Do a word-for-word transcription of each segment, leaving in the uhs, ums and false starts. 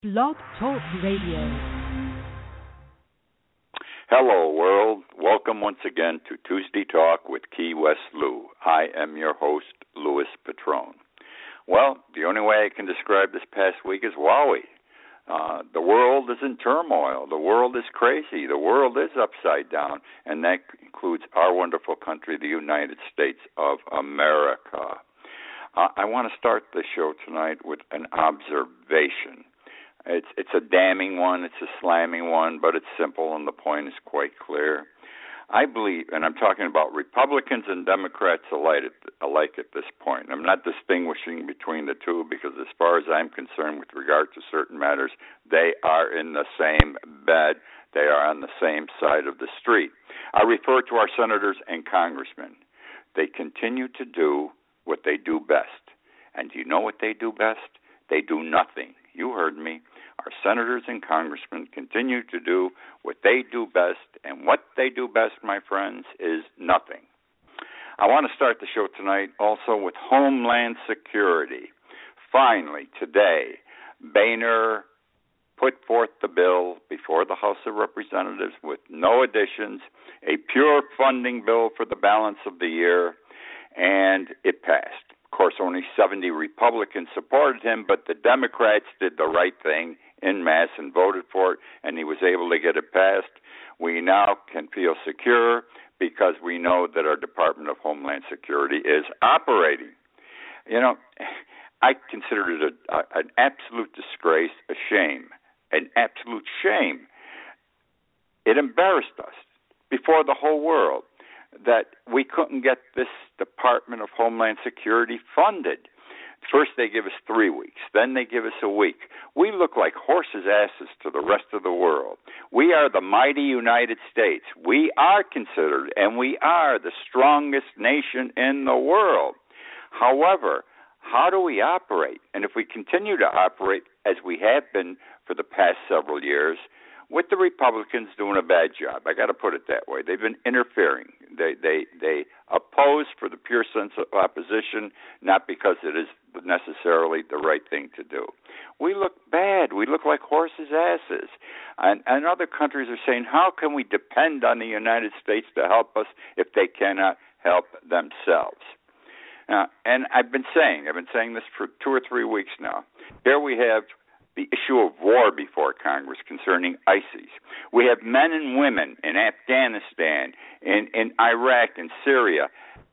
Blog Talk Radio. Hello, world. Welcome once again to Tuesday Talk with Key West Lou. I am your host, Louis Patrone. Well, the only way I can describe this past week is wowie. Uh, the world is in turmoil. The world is crazy. The world is upside down, and that includes our wonderful country, the United States of America. Uh, I want to start the show tonight with an observation. It's it's a damning one, it's a slamming one, but it's simple and the point is quite clear. I believe, and I'm talking about Republicans and Democrats alike at, alike at this point. I'm not distinguishing between the two because as far as I'm concerned with regard to certain matters, they are in the same bed. They are on the same side of the street. I refer to our senators and congressmen. They continue to do what they do best. And do you know what they do best? They do nothing. You heard me. Our senators and congressmen continue to do what they do best, and what they do best, my friends, is nothing. I want to start the show tonight also with Homeland Security. Finally, today, Boehner put forth the bill before the House of Representatives with no additions, a pure funding bill for the balance of the year, and it passed. Of course, only seventy Republicans supported him, but the Democrats did the right thing en masse and voted for it, and he was able to get it passed. We now can feel secure because we know that our Department of Homeland Security is operating. You know, I consider it a, a, an absolute disgrace, a shame, an absolute shame. It embarrassed us before the whole world that we couldn't get this Department of Homeland Security funded. First they give us three weeks, then they give us a week. We look like horses' asses to the rest of the world. We are the mighty United States. We are considered, and we are the strongest nation in the world. However, how do we operate? And if we continue to operate as we have been for the past several years, with the Republicans doing a bad job, I got to put it that way. They've been interfering. They they they oppose for the pure sense of opposition, not because it is necessarily the right thing to do. We look bad. We look like horses' asses. And, and other countries are saying, how can we depend on the United States to help us if they cannot help themselves? Uh, and I've been saying, I've been saying this for two or three weeks now. Here we have the issue of war before Congress concerning ISIS. We have men and women in Afghanistan, in, in Iraq, and Syria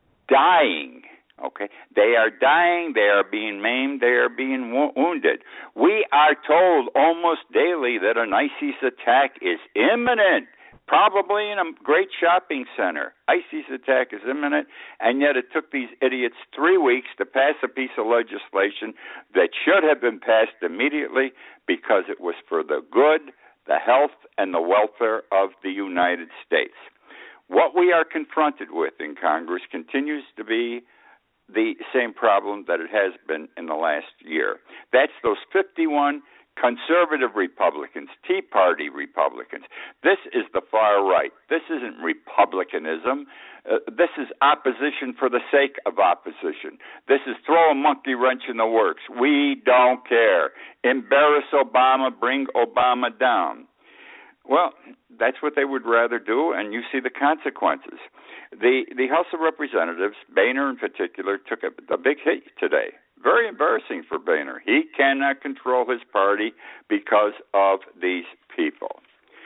dying. Okay, they are dying. They are being maimed. They are being wo- wounded. We are told almost daily that an ISIS attack is imminent, probably in a great shopping center. ISIS attack is imminent, and yet it took these idiots three weeks to pass a piece of legislation that should have been passed immediately because it was for the good, the health, and the welfare of the United States. What we are confronted with in Congress continues to be the same problem that it has been in the last year. That's those fifty-one conservative Republicans, Tea Party Republicans. This is the far right. This isn't republicanism. Uh, this is opposition for the sake of opposition. This is throw a monkey wrench in the works. We don't care. Embarrass Obama, bring Obama down. Well, that's what they would rather do, and you see the consequences. The the House of Representatives, Boehner in particular, took a, a big hit today. Very embarrassing for Boehner. He cannot control his party because of these people.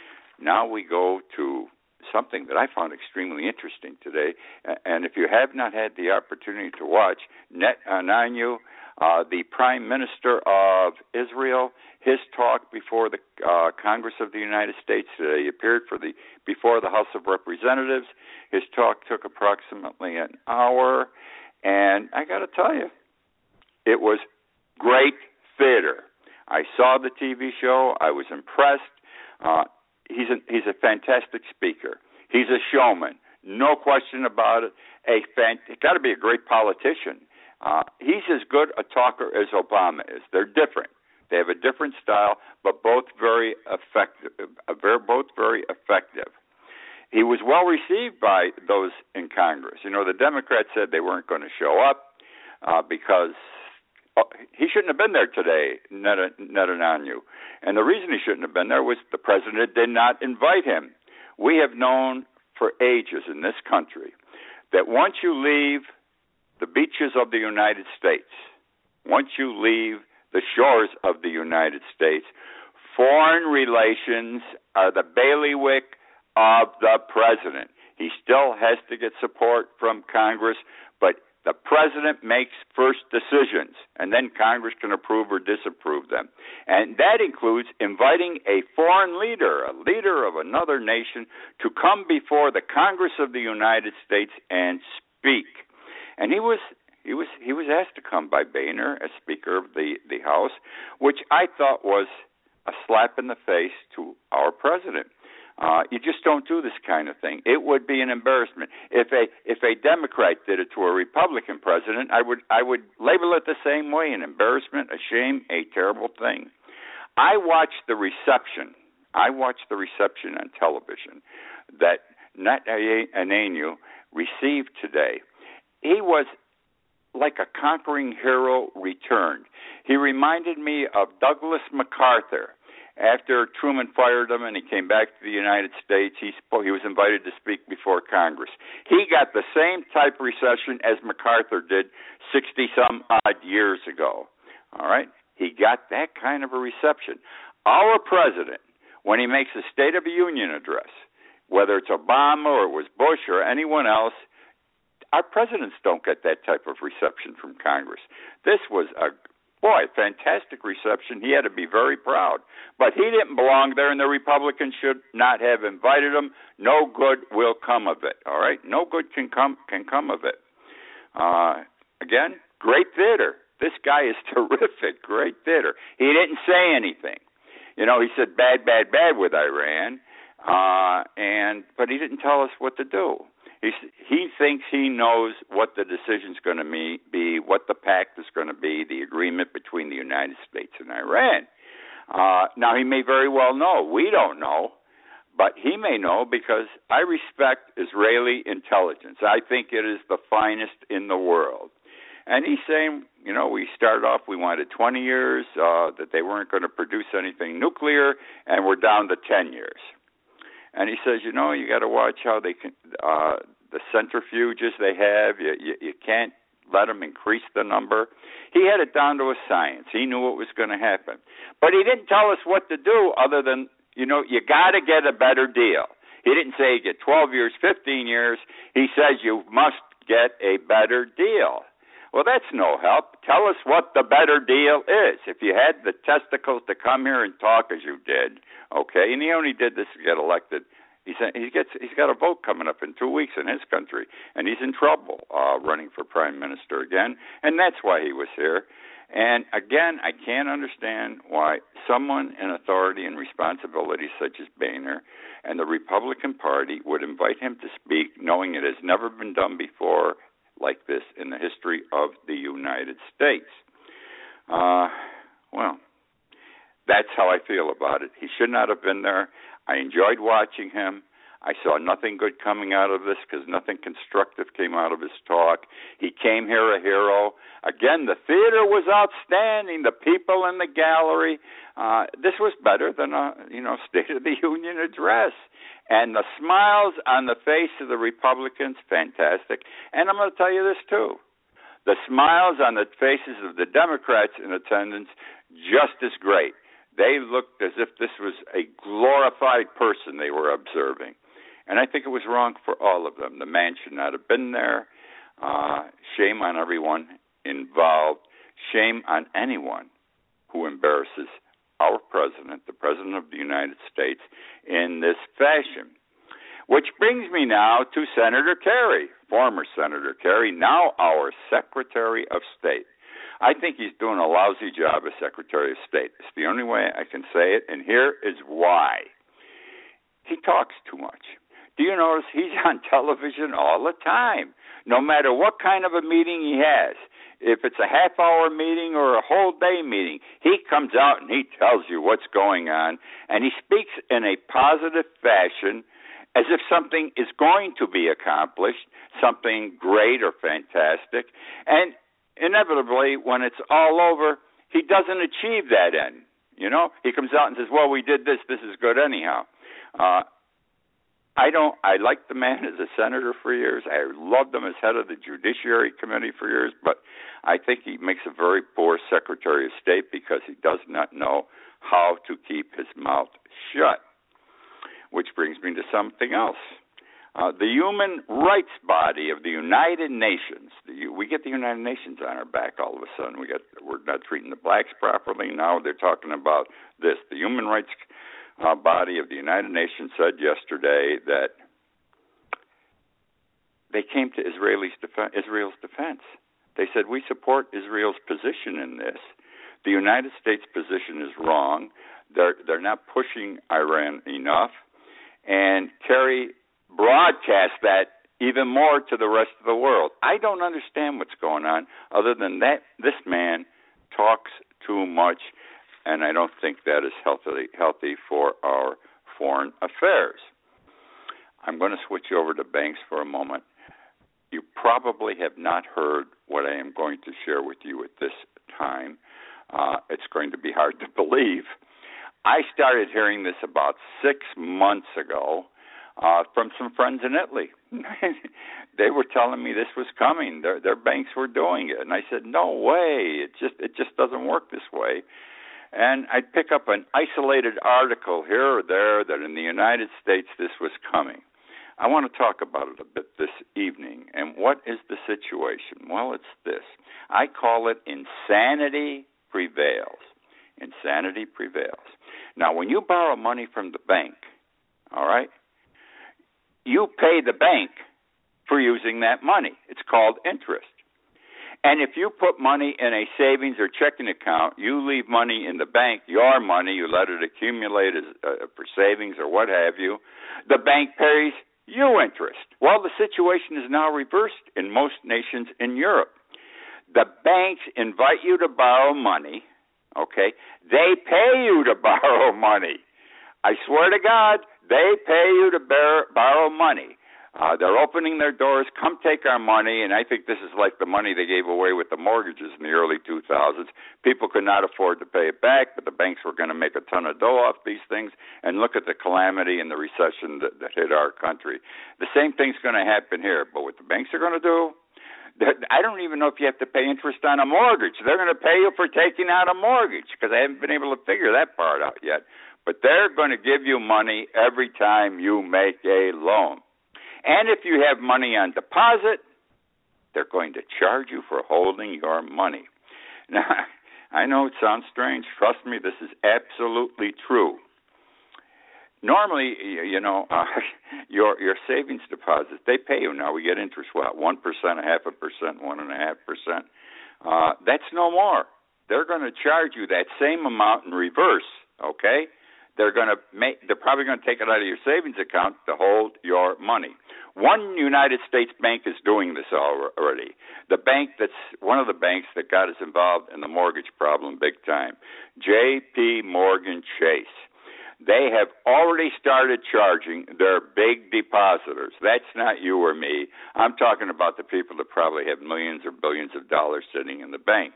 Now we go to something that I found extremely interesting today, and if you have not had the opportunity to watch, Netanyahu, uh, the Prime Minister of Israel, his talk before the uh, Congress of the United States today, he appeared for the before the House of Representatives. His talk took approximately an hour, and I got to tell you, it was great theater. I saw the T V show. I was impressed. Uh, he's a, he's a fantastic speaker. He's a showman, no question about it. A fan, got to be a great politician. Uh, he's as good a talker as Obama is. They're different. They have a different style, but both very effective. Uh, very, both very effective. He was well received by those in Congress. You know, the Democrats said they weren't going to show up uh, because uh, he shouldn't have been there today, Netanyahu. And the reason he shouldn't have been there was the president did not invite him. We have known for ages in this country that once you leave the beaches of the United States, once you leave the shores of the United States, foreign relations are the bailiwick of the president. He still has to get support from Congress, but the president makes first decisions, and then Congress can approve or disapprove them. And that includes inviting a foreign leader, a leader of another nation, to come before the Congress of the United States and speak. And he was he was he was asked to come by Boehner as Speaker of the, the House, which I thought was a slap in the face to our president. Uh, you just don't do this kind of thing. It would be an embarrassment. If a if a Democrat did it to a Republican president, I would I would label it the same way: an embarrassment, a shame, a terrible thing. I watched the reception. I watched the reception on television that Netanyahu received today. He was like a conquering hero returned. He reminded me of Douglas MacArthur. After Truman fired him and he came back to the United States, he spoke, he was invited to speak before Congress. He got the same type of reception as MacArthur did sixty-some-odd years ago. All right? He got that kind of a reception. Our president, when he makes a State of the Union address, whether it's Obama or it was Bush or anyone else, our presidents don't get that type of reception from Congress. This was a Boy, fantastic reception. He had to be very proud. But he didn't belong there, and the Republicans should not have invited him. No good will come of it, all right? No good can come can come of it. Uh, again, great theater. This guy is terrific, great theater. He didn't say anything. You know, he said bad, bad, bad with Iran, uh, and but he didn't tell us what to do. He, he thinks he knows what the decision's going to be, what the pact is going to be, the agreement between the United States and Iran. Uh, now, he may very well know. We don't know, but he may know because I respect Israeli intelligence. I think it is the finest in the world. And he's saying, you know, we started off, we wanted twenty years, uh, that they weren't going to produce anything nuclear, and we're down to ten years. And he says, you know, you got to watch how they can, uh, the centrifuges they have. You, you, you can't let them increase the number. He had it down to a science. He knew what was going to happen. But he didn't tell us what to do other than, you know, you got to get a better deal. He didn't say you get twelve years, fifteen years. He says you must get a better deal. Well, that's no help. Tell us what the better deal is. If you had the testicles to come here and talk as you did, okay, and he only did this to get elected. He said he gets he's got a vote coming up in two weeks in his country, and he's in trouble uh, running for prime minister again, and that's why he was here. And again, I can't understand why someone in authority and responsibility such as Boehner and the Republican Party would invite him to speak, knowing it has never been done before like this in the history of the United States. Uh, well, that's how I feel about it. He should not have been there. I enjoyed watching him. I saw nothing good coming out of this because nothing constructive came out of his talk. He came here a hero. Again, the theater was outstanding. The people in the gallery. Uh, this was better than a you know State of the Union address. And the smiles on the face of the Republicans, fantastic. And I'm going to tell you this too. The smiles on the faces of the Democrats in attendance, just as great. They looked as if this was a glorified person they were observing. And I think it was wrong for all of them. The man should not have been there. Uh, shame on everyone involved. Shame on anyone who embarrasses our president, the president of the United States, in this fashion. Which brings me now to Senator Kerry, former Senator Kerry, now our Secretary of State. I think he's doing a lousy job as Secretary of State. It's the only way I can say it, and here is why. He talks too much. Do you notice he's on television all the time, no matter what kind of a meeting he has? If it's a half-hour meeting or a whole-day meeting, he comes out and he tells you what's going on, and he speaks in a positive fashion as if something is going to be accomplished, something great or fantastic. And inevitably, when it's all over, he doesn't achieve that end. You know, he comes out and says, well, we did this, this is good anyhow. Uh, I don't, I liked the man as a senator for years. I loved him as head of the Judiciary Committee for years, but I think he makes a very poor Secretary of State because he does not know how to keep his mouth shut. Which brings me to something else. Uh, the human rights body of the United Nations. The, we get the United Nations on our back all of a sudden. We got, we're not treating the blacks properly. Now they're talking about this. The human rights uh, body of the United Nations said yesterday that they came to Israel's, def- Israel's defense. They said, we support Israel's position in this. The United States' position is wrong. They're, they're not pushing Iran enough. And Kerry broadcast that even more to the rest of the world. I don't understand what's going on other than that this man talks too much, and I don't think that is healthy, healthy for our foreign affairs. I'm going to switch over to banks for a moment. You probably have not heard what I am going to share with you at this time. Uh, it's going to be hard to believe. I started hearing this about six months ago uh, from some friends in Italy. They were telling me this was coming. Their, their banks were doing it. And I said, no way. It just it just doesn't work this way. And I'd pick up an isolated article here or there that in the United States this was coming. I want to talk about it a bit this evening. And what is the situation? Well, it's this. I call it insanity prevails. Insanity prevails. Now, when you borrow money from the bank, all right, you pay the bank for using that money. It's called interest. And if you put money in a savings or checking account, you leave money in the bank, your money, you let it accumulate as, uh, for savings or what have you, the bank pays you interest. Well, the situation is now reversed in most nations in Europe. The banks invite you to borrow money, okay? They pay you to borrow money. I swear to God, they pay you to bear, borrow money. Uh, they're opening their doors, come take our money, and I think this is like the money they gave away with the mortgages in the early two thousands. People could not afford to pay it back, but the banks were going to make a ton of dough off these things, and look at the calamity and the recession that, that hit our country. The same thing's going to happen here, but what the banks are going to do, I don't even know if you have to pay interest on a mortgage. They're going to pay you for taking out a mortgage, because I haven't been able to figure that part out yet. But they're going to give you money every time you make a loan. And if you have money on deposit, they're going to charge you for holding your money. Now, I know it sounds strange. Trust me, this is absolutely true. Normally, you know, uh, your your savings deposits, they pay you now. We get interest, what, one percent, a half a percent, one point five percent. Uh, that's no more. They're going to charge you that same amount in reverse, okay? They're going to make. They're probably going to take it out of your savings account to hold your money. One United States bank is doing this already. The bank that's one of the banks that got us involved in the mortgage problem big time, J P Morgan Chase. They have already started charging their big depositors. That's not you or me. I'm talking about the people that probably have millions or billions of dollars sitting in the bank.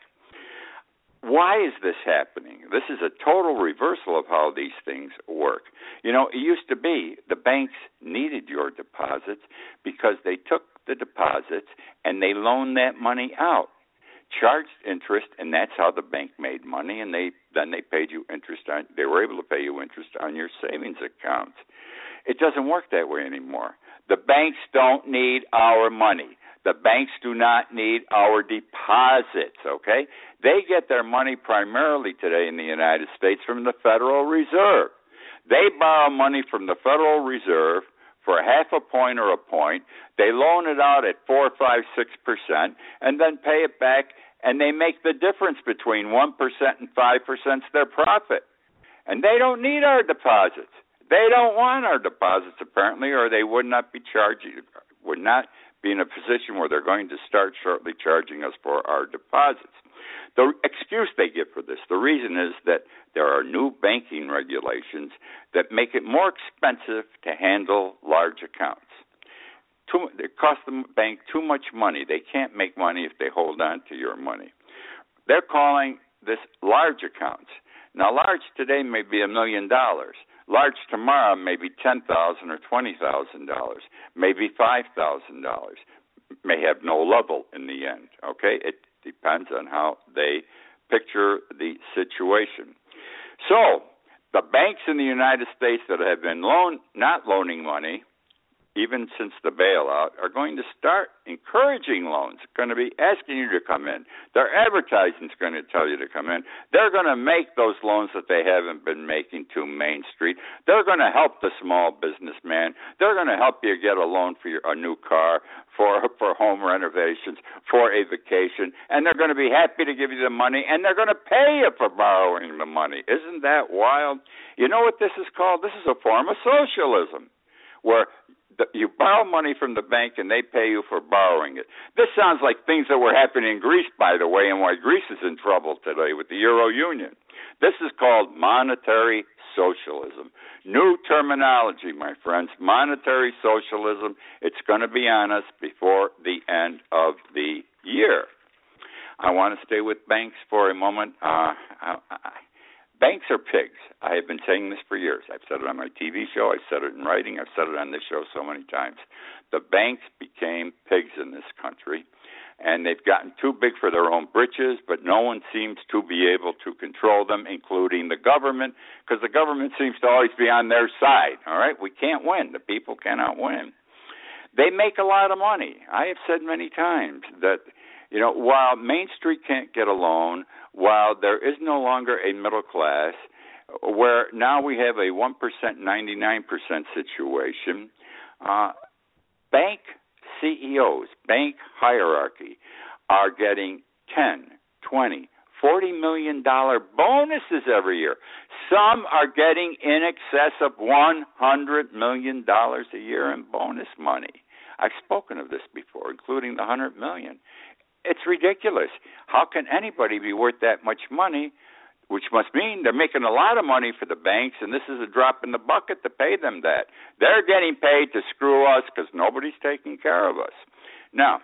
Why is this happening? This is a total reversal of how these things work. You know, it used to be the banks needed your deposits because they took the deposits and they loaned that money out, charged interest, and that's how the bank made money, and they then they paid you interest on, they were able to pay you interest on your savings accounts. It doesn't work that way anymore. The banks don't need our money. The banks do not need our deposits, okay? They get their money primarily today in the United States from the Federal Reserve. They borrow money from the Federal Reserve for half a point or a point. They loan it out at four, five, six percent, and then pay it back, and they make the difference between one percent and five percent their profit. And they don't need our deposits. They don't want our deposits, apparently, or they would not be charging, would not be in a position where they're going to start shortly charging us for our deposits. The excuse they give for this, the reason is that there are new banking regulations that make it more expensive to handle large accounts. too, it costs the bank too much money. They can't make money if they hold on to your money. They're calling this large accounts. Now, large today may be a million dollars. Large tomorrow may be ten thousand dollars or twenty thousand dollars, maybe five thousand dollars. May have no level in the end, okay? It depends on how they picture the situation. So, the banks in the United States that have been loan, not loaning money, even since the bailout, are going to start encouraging loans, going to be asking you to come in. Their advertising is going to tell you to come in. They're going to make those loans that they haven't been making to Main Street. They're going to help the small businessman. They're going to help you get a loan for your, a new car, for for home renovations, for a vacation, and they're going to be happy to give you the money, and they're going to pay you for borrowing the money. Isn't that wild? You know what this is called? This is a form of socialism, where you borrow money from the bank and they pay you for borrowing it. This sounds like things that were happening in Greece, by the way, and why Greece is in trouble today with the Euro Union. This is called monetary socialism. New terminology, my friends. Monetary socialism. It's going to be on us before the end of the year. I want to stay with banks for a moment. Uh, I, I, Banks are pigs. I have been saying this for years. I've said it on my T V show. I've said it in writing. I've said it on this show so many times. The banks became pigs in this country, and they've gotten too big for their own britches, but no one seems to be able to control them, including the government, because the government seems to always be on their side, all right? We can't win. The people cannot win. They make a lot of money. I have said many times that, you know, while Main Street can't get a loan, while there is no longer a middle class, where now we have a one percent, ninety-nine percent situation, uh, bank C E Os, bank hierarchy, are getting ten, twenty, forty million dollars bonuses every year. Some are getting in excess of one hundred million dollars a year in bonus money. I've spoken of this before, including the one hundred million dollars. It's ridiculous. How can anybody be worth that much money, which must mean they're making a lot of money for the banks, and this is a drop in the bucket to pay them that. They're getting paid to screw us because nobody's taking care of us. Now,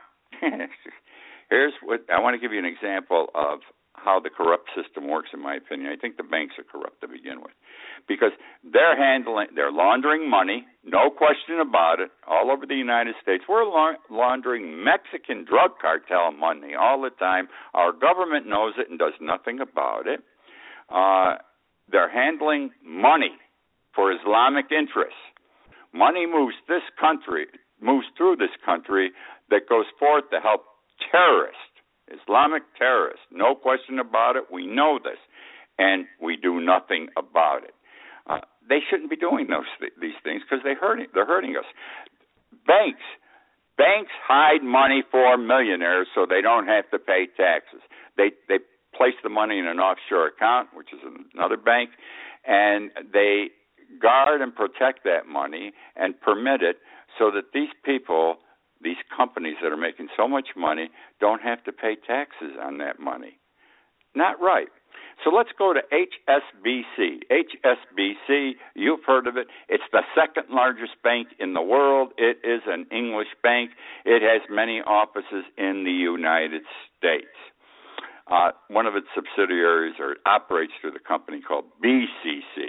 here's what I want to give you an example of how the corrupt system works, in my opinion. I think the banks are corrupt to begin with, because they're handling, they're laundering money, no question about it, all over the United States. We're la- laundering Mexican drug cartel money all the time. Our government knows it and does nothing about it. Uh, they're handling money for Islamic interests. Money moves this country, moves through this country that goes forth to help terrorists. Islamic terrorists, no question about it. We know this, and we do nothing about it. Uh, they shouldn't be doing those th- these things because they hurting, they're hurting us. Banks, banks hide money for millionaires so they don't have to pay taxes. They they place the money in an offshore account, which is another bank, and they guard and protect that money and permit it so that these people, these companies that are making so much money, don't have to pay taxes on that money. Not right. So let's go to H S B C. H S B C, you've heard of it. It's the second largest bank in the world. It is an English bank. It has many offices in the United States. Uh, one of its subsidiaries or operates through the company called B C C.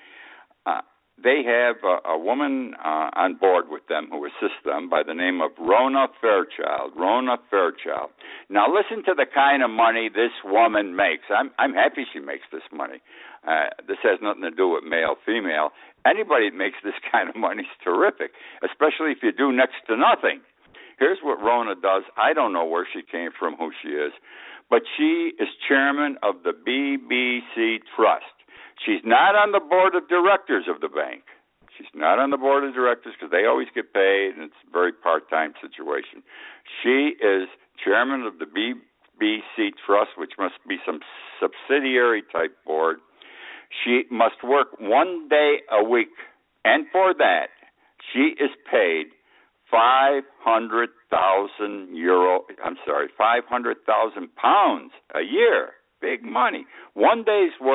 Uh, They have a, a woman uh, on board with them who assists them by the name of Rona Fairchild. Rona Fairchild. Now listen to the kind of money this woman makes. I'm I'm happy she makes this money. Uh, this has nothing to do with male, female. Anybody that makes this kind of money is terrific, especially if you do next to nothing. Here's what Rona does. I don't know where she came from, who she is, but she is chairman of the B B C Trust. She's not on the board of directors of the bank. She's not on the board of directors because they always get paid, and it's a very part-time situation. She is chairman of the B B C Trust, which must be some subsidiary-type board. She must work one day a week, and for that, she is paid five hundred thousand euro. I'm sorry, five hundred thousand pounds a year. Big money. One day's work,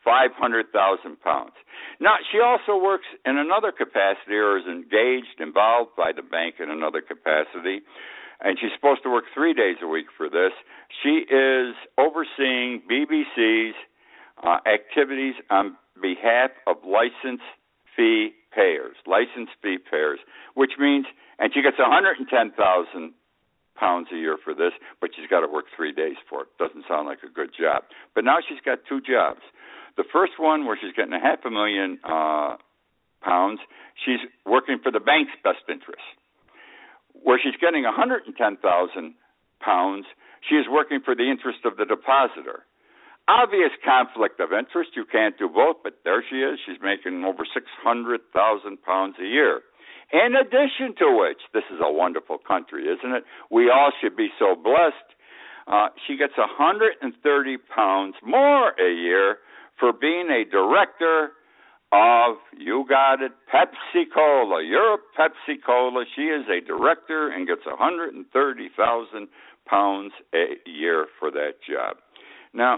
five hundred thousand pounds. Now, she also works in another capacity or is engaged, involved by the bank in another capacity, and she's supposed to work three days a week for this. She is overseeing B B C's uh, activities on behalf of license fee payers, license fee payers, which means, and she gets one hundred ten thousand pounds a year for this, but she's got to work three days for it. Doesn't sound like a good job. But now she's got two jobs. The first one, where she's getting a half a million uh, pounds, she's working for the bank's best interest. Where she's getting one hundred ten thousand pounds, she is working for the interest of the depositor. Obvious conflict of interest. You can't do both, but there she is. She's making over six hundred thousand pounds a year. In addition to which, this is a wonderful country, isn't it? We all should be so blessed. Uh, she gets one hundred thirty pounds more a year for being a director of, you got it, Pepsi-Cola. You're a Pepsi-Cola. She is a director and gets one hundred thirty thousand pounds a year for that job. Now,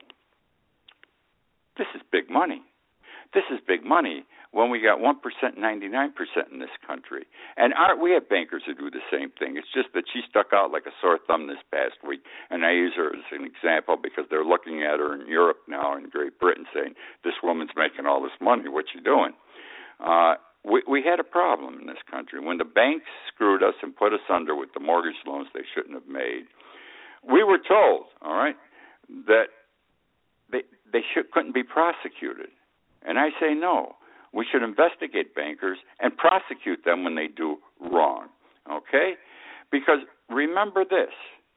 this is big money. This is big money when we got one percent, ninety-nine percent in this country. And our, we have bankers who do the same thing. It's just that she stuck out like a sore thumb this past week, and I use her as an example because they're looking at her in Europe now, in Great Britain, saying, this woman's making all this money. What's she doing? Uh, we, we had a problem in this country. When the banks screwed us and put us under with the mortgage loans they shouldn't have made, we were told, all right, that they, they should, couldn't be prosecuted. And I say no. We should investigate bankers and prosecute them when they do wrong, okay? Because remember this,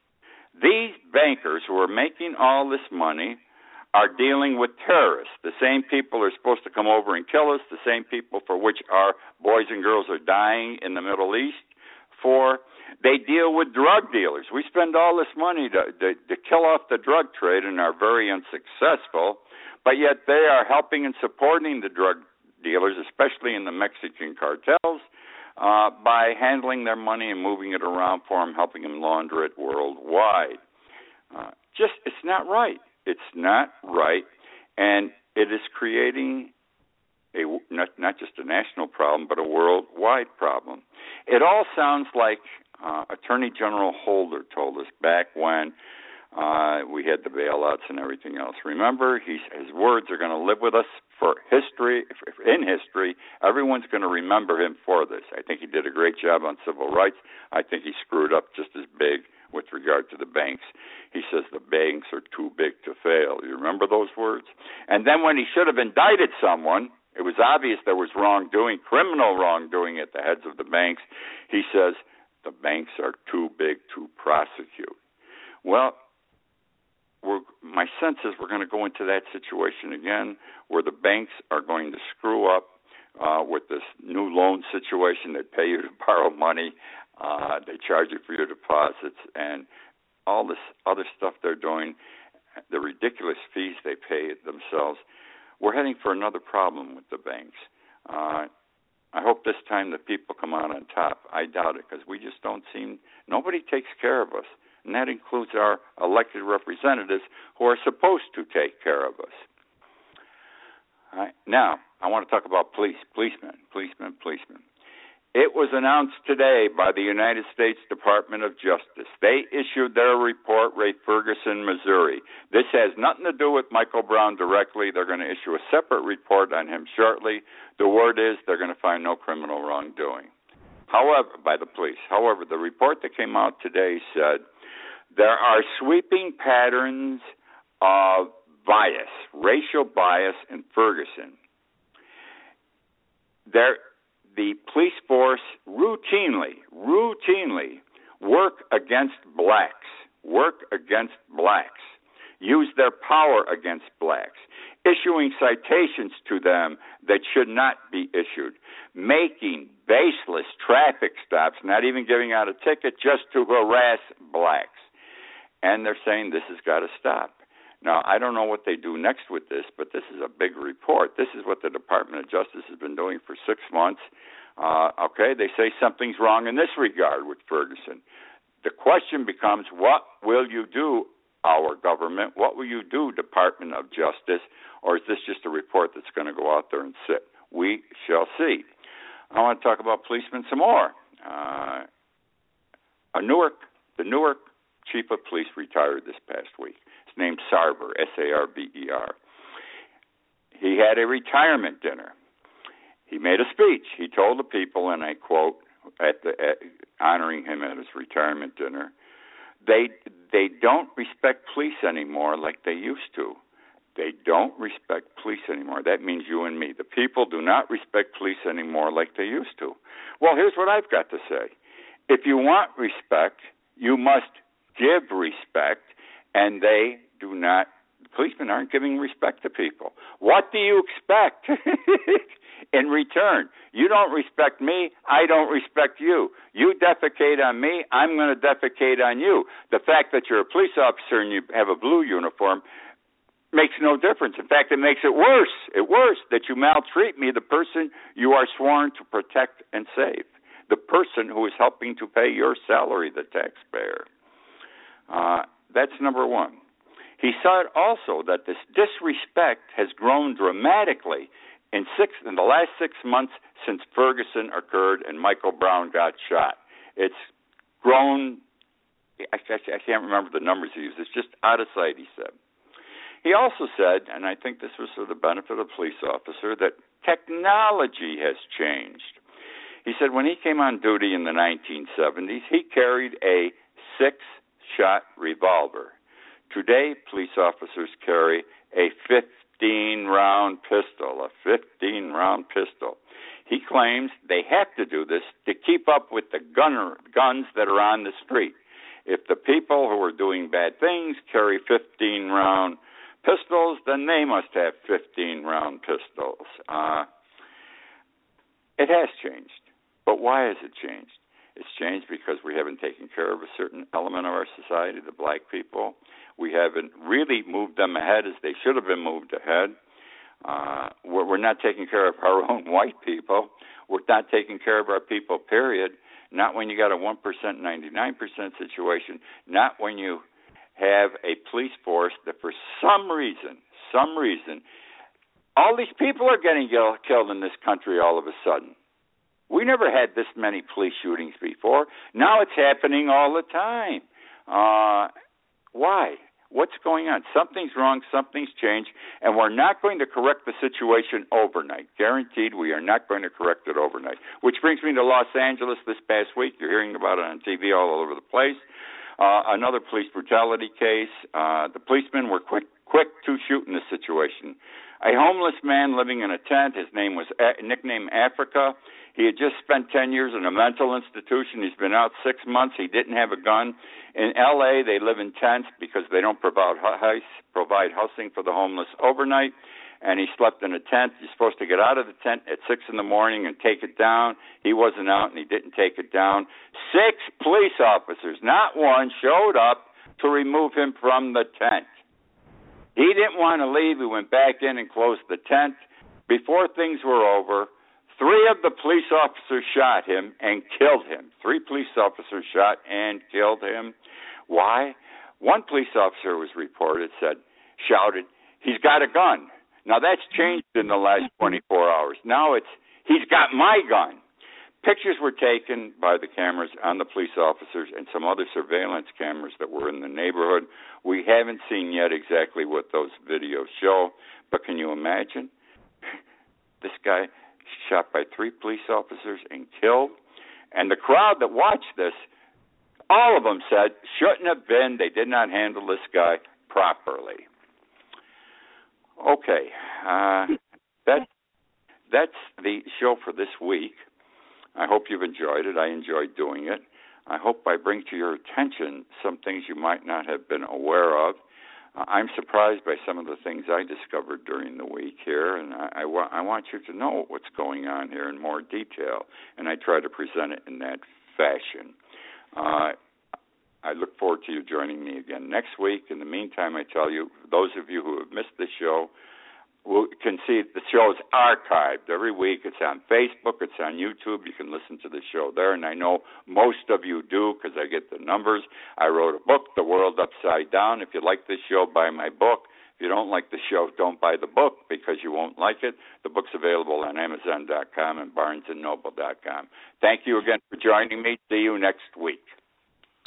these bankers who are making all this money are dealing with terrorists, the same people are supposed to come over and kill us, the same people for which our boys and girls are dying in the Middle East for. They deal with drug dealers. We spend all this money to, to, to kill off the drug trade and are very unsuccessful, but yet they are helping and supporting the drug dealers, especially in the Mexican cartels, uh, by handling their money and moving it around for them, helping them launder it worldwide. Uh, just, it's not right. It's not right, and it is creating a not, not just a national problem, but a worldwide problem. It all sounds like uh, Attorney General Holder told us back when Uh, we had the bailouts and everything else. Remember, he's, his words are going to live with us for history. In history, everyone's going to remember him for this. I think he did a great job on civil rights. I think he screwed up just as big with regard to the banks. He says the banks are too big to fail. You remember those words? And then when he should have indicted someone, it was obvious there was wrongdoing, criminal wrongdoing at the heads of the banks. He says the banks are too big to prosecute. Well, We're, my sense is we're going to go into that situation again where the banks are going to screw up uh, with this new loan situation. They pay you to borrow money. Uh, they charge you for your deposits and all this other stuff they're doing, the ridiculous fees they pay themselves. We're heading for another problem with the banks. Uh, I hope this time the people come out on top. I doubt it because we just don't seem, nobody takes care of us. And that includes our elected representatives who are supposed to take care of us. All right. Now, I want to talk about police, policemen, policemen, policemen. It was announced today by the United States Department of Justice. They issued their report, Ray Ferguson, Missouri. This has nothing to do with Michael Brown directly. They're going to issue a separate report on him shortly. The word is they're going to find no criminal wrongdoing. However, by the police. However, the report that came out today said there are sweeping patterns of bias, racial bias in Ferguson. There, the police force routinely, routinely work against blacks, work against blacks, use their power against blacks, issuing citations to them that should not be issued, making baseless traffic stops, not even giving out a ticket just to harass blacks. And they're saying this has got to stop. Now, I don't know what they do next with this, but this is a big report. This is what the Department of Justice has been doing for six months. Uh, okay, they say something's wrong in this regard with Ferguson. The question becomes, what will you do our government? What will you do, Department of Justice? Or is this just a report that's going to go out there and sit? We shall see. I want to talk about policemen some more. Uh, a Newark, the Newark chief of police retired this past week. His name's Sarber, S A R B E R. He had a retirement dinner. He made a speech. He told the people, and I quote, at the at, honoring him at his retirement dinner, they they don't respect police anymore like they used to. They don't respect police anymore. That means you and me. The people do not respect police anymore like they used to. Well, here's what I've got to say. If you want respect, you must give respect, and they do not. The policemen aren't giving respect to people. What do you expect in return? You don't respect me, I don't respect you. You defecate on me, I'm going to defecate on you. The fact that you're a police officer and you have a blue uniform makes no difference. In fact, it makes it worse. It worse that you maltreat me, the person you are sworn to protect and save, the person who is helping to pay your salary, the taxpayer. Uh, that's number one. He said also that this disrespect has grown dramatically in six in the last six months since Ferguson occurred and Michael Brown got shot. It's grown. I, I can't remember the numbers he used. It's just out of sight, he said. He also said, and I think this was for the benefit of the police officer, that technology has changed. He said when he came on duty in the nineteen seventies, he carried a six-shot revolver. Today, police officers carry a fifteen-round pistol, a fifteen-round pistol. He claims they have to do this to keep up with the gunner, guns that are on the street. If the people who are doing bad things carry fifteen-round pistols, then they must have fifteen-round pistols. Uh, it has changed. But why has it changed? It's changed because we haven't taken care of a certain element of our society, the black people. We haven't really moved them ahead as they should have been moved ahead. Uh, we're, we're not taking care of our own white people. We're not taking care of our people, period. Not when you got a one percent, ninety-nine percent situation. Not when you have a police force that for some reason, some reason, all these people are getting killed in this country all of a sudden. We never had this many police shootings before. Now it's happening all the time. Uh, why? What's going on? Something's wrong, something's changed, and we're not going to correct the situation overnight. Guaranteed we are not going to correct it overnight. Which brings me to Los Angeles this past week. You're hearing about it on T V all over the place. Uh, another police brutality case. Uh, the policemen were quick quick to shoot in this situation. A homeless man living in a tent, his name was a- nicknamed Africa. He had just spent ten years in a mental institution. He's been out six months. He didn't have a gun. In L A, they live in tents because they don't provide provide housing for the homeless overnight. And he slept in a tent. You're supposed to get out of the tent at six in the morning and take it down. He wasn't out, and he didn't take it down. Six police officers, not one, showed up to remove him from the tent. He didn't want to leave. He went back in and closed the tent. Before things were over, three of the police officers shot him and killed him. Three police officers shot and killed him. Why? One police officer was reported, said, shouted, "He's got a gun." Now, that's changed in the last twenty-four hours. Now it's, "He's got my gun." Pictures were taken by the cameras on the police officers and some other surveillance cameras that were in the neighborhood. We haven't seen yet exactly what those videos show, but can you imagine? This guy shot by three police officers and killed. And the crowd that watched this, all of them said, shouldn't have been. They did not handle this guy properly. Okay, uh, that, that's the show for this week. I hope you've enjoyed it. I enjoyed doing it. I hope I bring to your attention some things you might not have been aware of. Uh, I'm surprised by some of the things I discovered during the week here, and I, I, wa- I want you to know what's going on here in more detail, and I try to present it in that fashion. Uh, I look forward to you joining me again next week. In the meantime, I tell you, those of you who have missed the show, you can see the show's archived every week. It's on Facebook. It's on YouTube. You can listen to the show there, and I know most of you do because I get the numbers. I wrote a book, The World Upside Down. If you like this show, buy my book. If you don't like the show, don't buy the book because you won't like it. The book's available on Amazon dot com and Barnes and Noble dot com. Thank you again for joining me. See you next week.